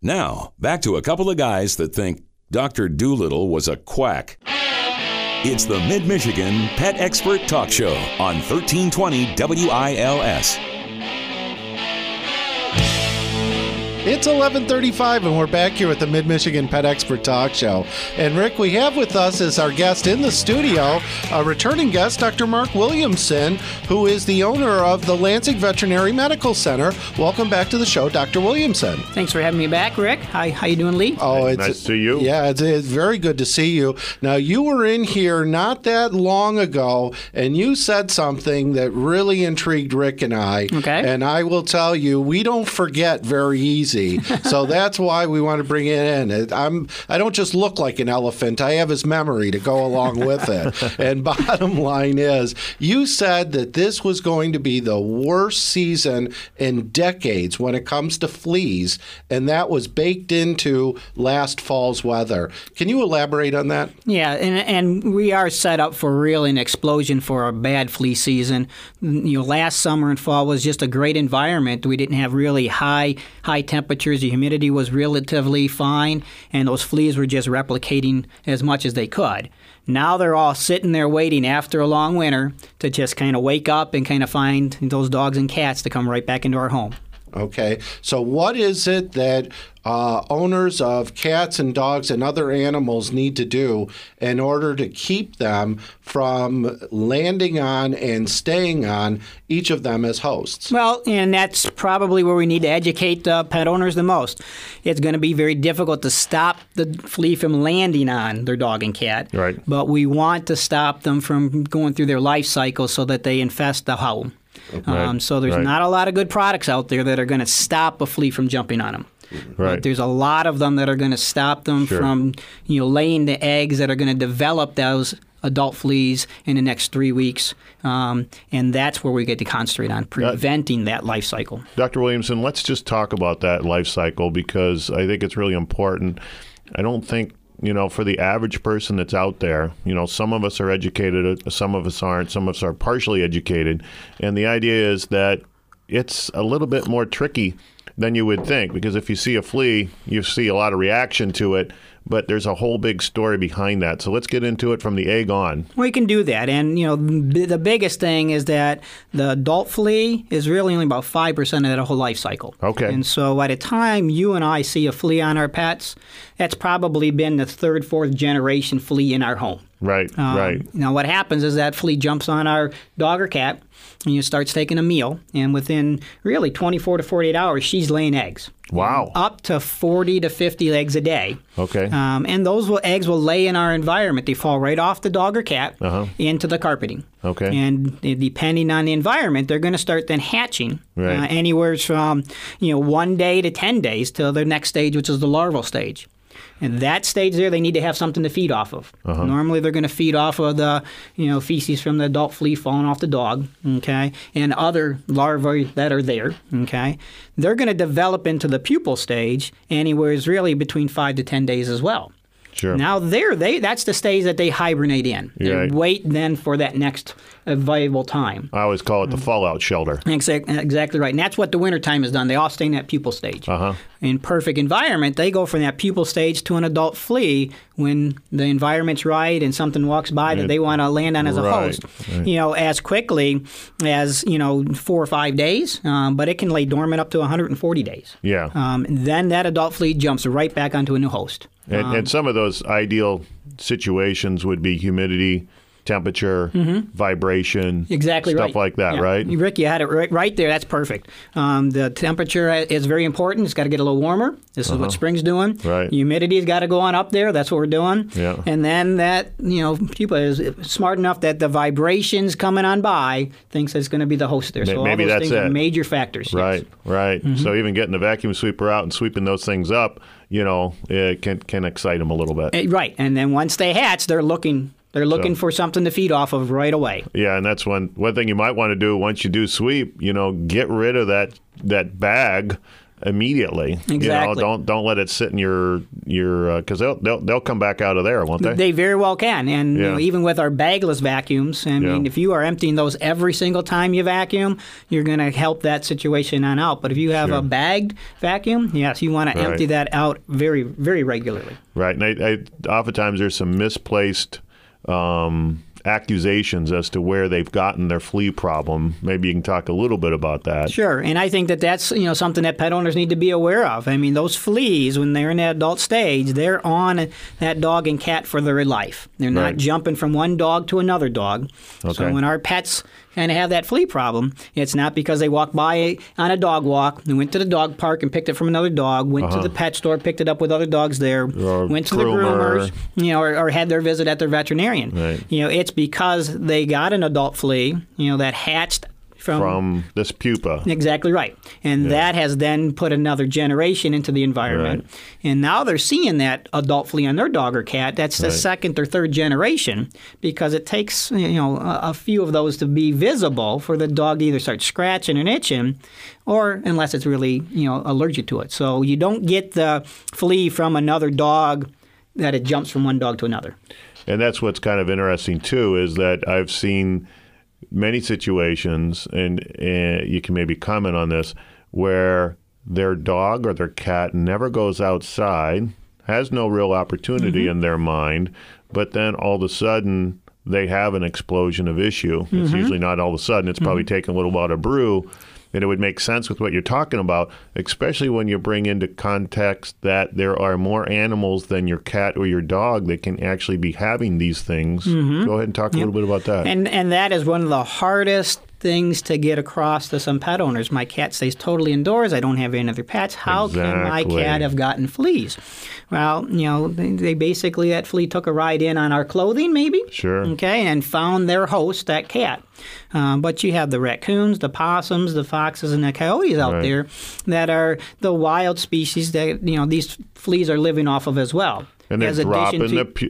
Now, back to a couple of guys that think Dr. Doolittle was a quack. It's the Mid-Michigan Pet Expert Talk Show on 1320 WILS. It's 11:35, and we're back here with the Mid-Michigan Pet Expert Talk Show. And Rick, we have with us as our guest in the studio, a returning guest, Dr. Mark Williamson, who is the owner of the Lansing Veterinary Medical Center. Welcome back to the show, Dr. Williamson. Thanks for having me back, Rick. How you doing, Lee? Oh, nice to see you. Yeah, it's very good to see you. Now, you were in here not that long ago, and you said something that really intrigued Rick and I. Okay. And I will tell you, we don't forget very easy. So that's why we want to bring it in. I don't just look like an elephant. I have his memory to go along with it. And bottom line is, you said that this was going to be the worst season in decades when it comes to fleas, and that was baked into last fall's weather. Can you elaborate on that? Yeah, and we are set up for really an explosion for a bad flea season. Last summer and fall was just a great environment. We didn't have really high temperatures. The humidity was relatively fine, and those fleas were just replicating as much as they could. Now they're all sitting there waiting after a long winter to just kind of wake up and kind of find those dogs and cats to come right back into our home. Okay, so what is it that owners of cats and dogs and other animals need to do in order to keep them from landing on and staying on each of them as hosts? Well, and that's probably where we need to educate pet owners the most. It's going to be very difficult to stop the flea from landing on their dog and cat. Right. But we want to stop them from going through their life cycle so that they infest the home. Right. So there's not a lot of good products out there that are going to stop a flea from jumping on them. Right. But there's a lot of them that are going to stop them from laying the eggs that are going to develop those adult fleas in the next 3 weeks. And that's where we get to concentrate on preventing that life cycle. Dr. Williamson, let's just talk about that life cycle because I think it's really important. I don't think, for the average person that's out there, some of us are educated, some of us aren't, some of us are partially educated. And the idea is that it's a little bit more tricky than you would think, because if you see a flea, you see a lot of reaction to it, but there's a whole big story behind that. So let's get into it from the egg on. We can do that. And, the biggest thing is that the adult flea is really only about 5% of that whole life cycle. Okay. And so by the time you and I see a flea on our pets, that's probably been the third, fourth generation flea in our home. Right, right. Now, what happens is that flea jumps on our dog or cat, and starts taking a meal, and within really 24 to 48 hours, she's laying eggs. Wow. Up to 40 to 50 eggs a day. Okay. And those eggs will lay in our environment. They fall right off the dog or cat into the carpeting. Okay. And depending on the environment, they're going to start then hatching anywhere from 1 day to 10 days to the next stage, which is the larval stage. And that stage there, they need to have something to feed off of. Normally, they're going to feed off of the, feces from the adult flea falling off the dog, okay, and other larvae that are there, okay. They're going to develop into the pupal stage anywhere really between 5 to 10 days as well. Sure. Now, that's the stage that they hibernate in. They wait then for that next viable time. I always call it the fallout shelter. Exactly right. And that's what the wintertime has done. They all stay in that pupal stage. In perfect environment, they go from that pupal stage to an adult flea when the environment's right and something walks by that they want to land on as a host. Right. As quickly as, 4 or 5 days, but it can lay dormant up to 140 days. Yeah. Then that adult flea jumps right back onto a new host. And some of those ideal situations would be humidity, temperature, vibration, stuff like that, right? Rick, you had it right there. That's perfect. The temperature is very important. It's got to get a little warmer. This is what spring's doing. Right. Humidity's got to go on up there. That's what we're doing. Yeah. And then that, pupa is smart enough that the vibrations coming on by thinks it's going to be the host there. So maybe all those that's things are major factors. Right, right. So even getting the vacuum sweeper out and sweeping those things up, it can excite them a little bit. Right. And then once they hatch, they're looking for something to feed off of right away. Yeah, and that's one thing you might want to do once you do sweep, get rid of that bag immediately. Exactly. Don't let it sit in your because they'll come back out of there, won't they? They very well can, and even with our bagless vacuums, I mean, if you are emptying those every single time you vacuum, you're going to help that situation on out. But if you have a bagged vacuum, yes, you want to empty that out very, very regularly. Right, and oftentimes there's some misplaced accusations as to where they've gotten their flea problem. Maybe you can talk a little bit about that. Sure, and I think that that's something that pet owners need to be aware of. I mean, those fleas, when they're in that adult stage, they're on that dog and cat for their life. They're not jumping from one dog to another dog. Okay. So when our pets kind of have that flea problem, it's not because they walked by on a dog walk, they went to the dog park and picked it from another dog, went to the pet store, picked it up with other dogs there, went to the groomers, or had their visit at their veterinarian. Right. It's because they got an adult flea, that hatched from this pupa. Exactly right. And that has then put another generation into the environment. Right. And now they're seeing that adult flea on their dog or cat. That's the second or third generation, because it takes a few of those to be visible for the dog to either start scratching and itching, or unless it's really allergic to it. So you don't get the flea from another dog that it jumps from one dog to another. And that's what's kind of interesting too, is that I've seen many situations, and you can maybe comment on this, where their dog or their cat never goes outside, has no real opportunity in their mind, but then all of a sudden they have an explosion of issue. It's usually not all of a sudden. It's probably taken a little while to brew. And it would make sense with what you're talking about, especially when you bring into context that there are more animals than your cat or your dog that can actually be having these things. Go ahead and talk a little bit about that. And that is one of the hardest things to get across to some pet owners. My cat stays totally indoors. I don't have any other pets. How can my cat have gotten fleas? Well, they basically, that flea took a ride in on our clothing, maybe. Sure. Okay, and found their host, that cat. But you have the raccoons, the possums, the foxes, and the coyotes out there that are the wild species that these fleas are living off of as well. And they're dropping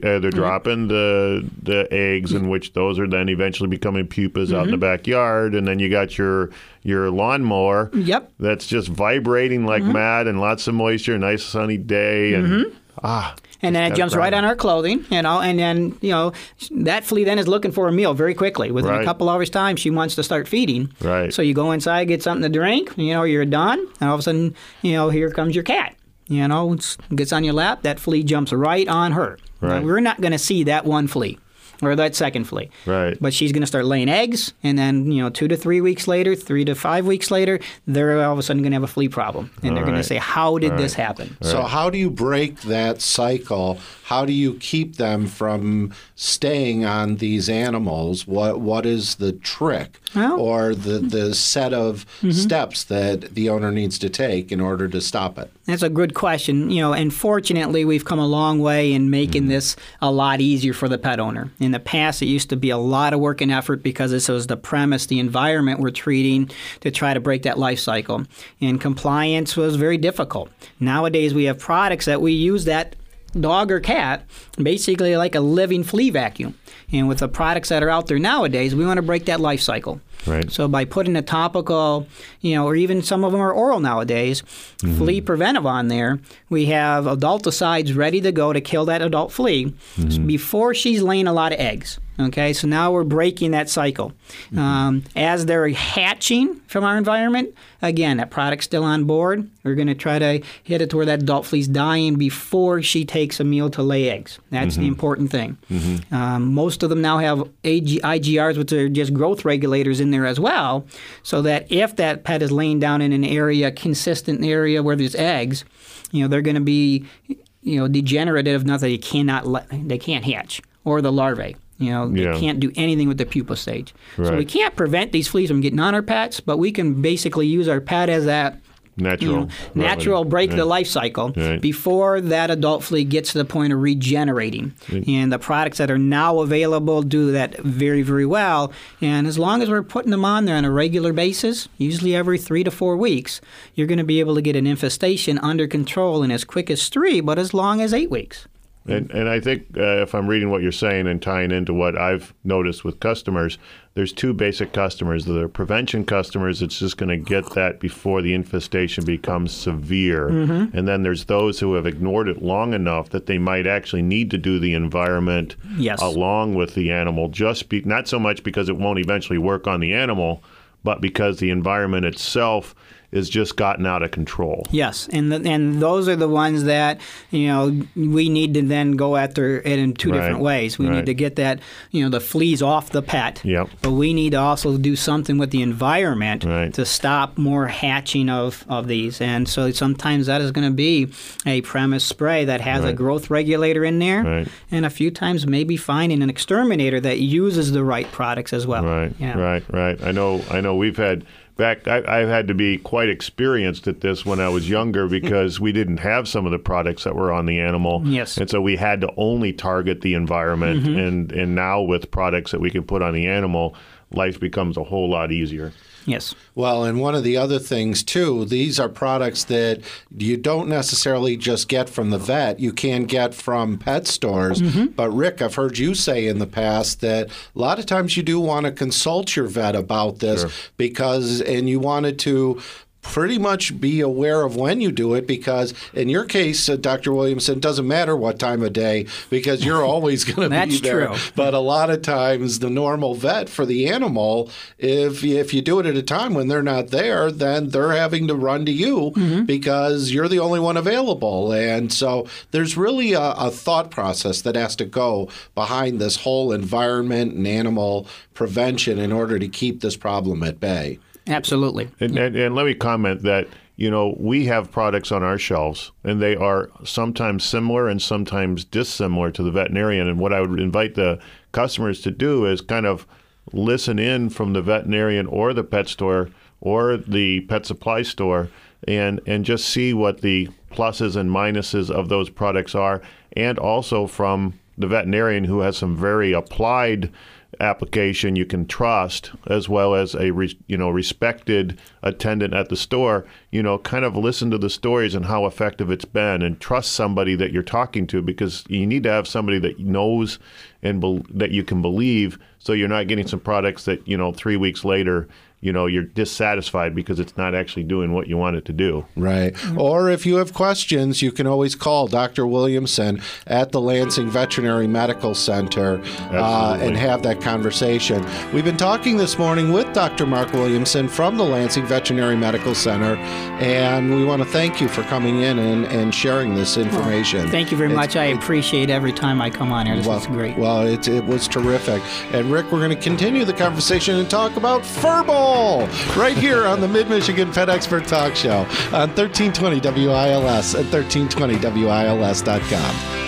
the eggs, in which those are then eventually becoming pupas out in the backyard, and then you got your lawnmower. Yep. That's just vibrating like mad, and lots of moisture, nice sunny day, and and then it jumps right on our clothing, and then that flea then is looking for a meal very quickly. Within a couple hours' time, she wants to start feeding. Right. So you go inside, get something to drink. You're done, and all of a sudden, here comes your cat. Gets on your lap, that flea jumps right on her. Right. Now, we're not going to see that one flea or that second flea. Right. But she's going to start laying eggs, and then 2 to 3 weeks later, 3 to 5 weeks later, they're all of a sudden going to have a flea problem. And they're going to say, how did this happen? So how do you break that cycle? How do you keep them from staying on these animals? What is the trick or the set of steps that the owner needs to take in order to stop it? That's a good question. And fortunately, we've come a long way in making this a lot easier for the pet owner. In the past, it used to be a lot of work and effort because this was the premise, the environment we're treating to try to break that life cycle. And compliance was very difficult. Nowadays, we have products that we use that dog or cat basically like a living flea vacuum. And with the products that are out there nowadays, we want to break that life cycle. Right. So by putting a topical, or even some of them are oral nowadays, flea preventive on there, we have adulticides ready to go to kill that adult flea before she's laying a lot of eggs. Okay, so now we're breaking that cycle. As they're hatching from our environment, again, that product's still on board. We're going to try to hit it to where that adult flea's dying before she takes a meal to lay eggs. That's the important thing. Most of them now have IGRs, which are just growth regulators in there as well, so that if that pet is laying down in an area, consistent area where there's eggs, they're going to be, degenerative enough that they can't hatch, or the larvae. They can't do anything with the pupa stage. Right. So we can't prevent these fleas from getting on our pets, but we can basically use our pet as that natural break the life cycle before that adult flea gets to the point of regenerating. And the products that are now available do that very, very well. And as long as we're putting them on there on a regular basis, usually every 3 to 4 weeks, you're going to be able to get an infestation under control in as quick as 3, but as long as 8 weeks. And I think if I'm reading what you're saying and tying into what I've noticed with customers, there's two basic customers. The prevention customers, it's just going to get that before the infestation becomes severe. And then there's those who have ignored it long enough that they might actually need to do the environment along with the animal, not so much because it won't eventually work on the animal, but because the environment itself is just gotten out of control. Yes, and those are the ones that, we need to then go after it in two different ways. We need to get that, the fleas off the pet, but we need to also do something with the environment to stop more hatching of these. And so sometimes that is going to be a premise spray that has a growth regulator in there, and a few times maybe finding an exterminator that uses the right products as well. Right. I know we've had... In fact, I've had to be quite experienced at this when I was younger because we didn't have some of the products that were on the animal. Yes. And so we had to only target the environment. And now with products that we can put on the animal, life becomes a whole lot easier. Yes. Well, and one of the other things, too, these are products that you don't necessarily just get from the vet. You can get from pet stores. But, Rick, I've heard you say in the past that a lot of times you do want to consult your vet about this and you wanted to pretty much be aware of when you do it because in your case, Dr. Williamson, it doesn't matter what time of day because you're always going to be there. True. But a lot of times the normal vet for the animal, if you do it at a time when they're not there, then they're having to run to you because you're the only one available. And so there's really a thought process that has to go behind this whole environment and animal prevention in order to keep this problem at bay. Absolutely. And let me comment that, we have products on our shelves, and they are sometimes similar and sometimes dissimilar to the veterinarian. And what I would invite the customers to do is kind of listen in from the veterinarian or the pet store or the pet supply store and just see what the pluses and minuses of those products are, and also from the veterinarian who has some very applied application you can trust, as well as a respected attendant at the store, kind of listen to the stories and how effective it's been, and trust somebody that you're talking to, because you need to have somebody that knows and that you can believe, so you're not getting some products that 3 weeks later you're dissatisfied because it's not actually doing what you want it to do. Right. Or if you have questions, you can always call Dr. Williamson at the Lansing Veterinary Medical Center and have that conversation. We've been talking this morning with Dr. Mark Williamson from the Lansing Veterinary Medical Center, and we want to thank you for coming in and sharing this information. Thank you very much. I appreciate every time I come on here. This is great. Well, it was terrific. And Rick, we're going to continue the conversation and talk about furball right here on the Mid-Michigan Pet Expert Talk Show on 1320 WILS at 1320WILS.com.